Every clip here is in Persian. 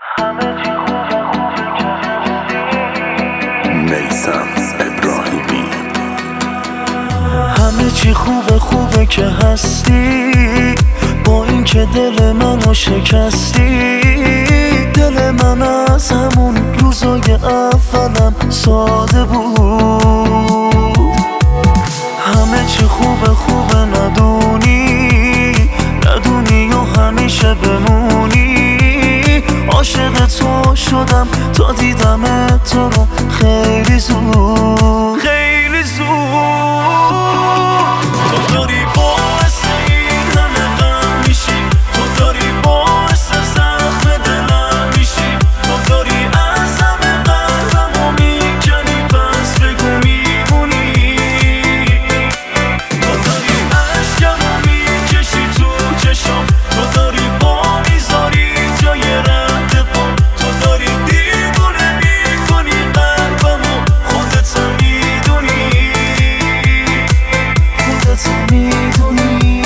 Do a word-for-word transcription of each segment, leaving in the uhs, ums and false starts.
میثم ابراهیمی. همه چی خوبه خوبه که هستی، با اینکه دل منو شکستی. دل من از همون روزای اولم ساده بود. همه چی خوبه خوبه ندونی، ندونی و همیشه بمونی. عاشق تو شدم تا دیدم تو رو خیلی زود، خیلی زود. تو داری باعث این همه غم میشی، تو داری باعث زخم دلم میشی. تو داری از همه قلبمو میکنی، پس بگو میمونی. تو داری عشقمو میکشی تو چشم، تو داری با میذاری جای رد پا. تو داری دیوونه میکنی قلبمو، خودت هم میدونی، خودت هم میدونی.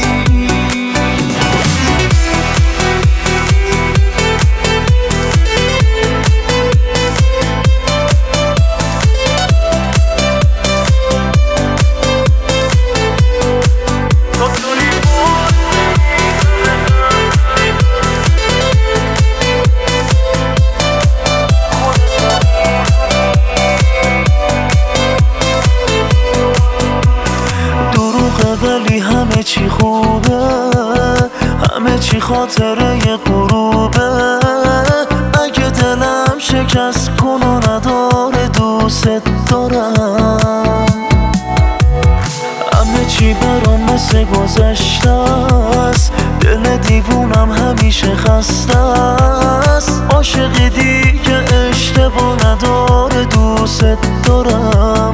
ولی همه چی خوبه، همه چی خاطره غروبه. اگه دلم شکست کن و نداره دوست دارم. همه چی برام مثل گذشته است، دل دیوونم همیشه خسته است. عاشق دیگه اشتباه نداره دوست دارم.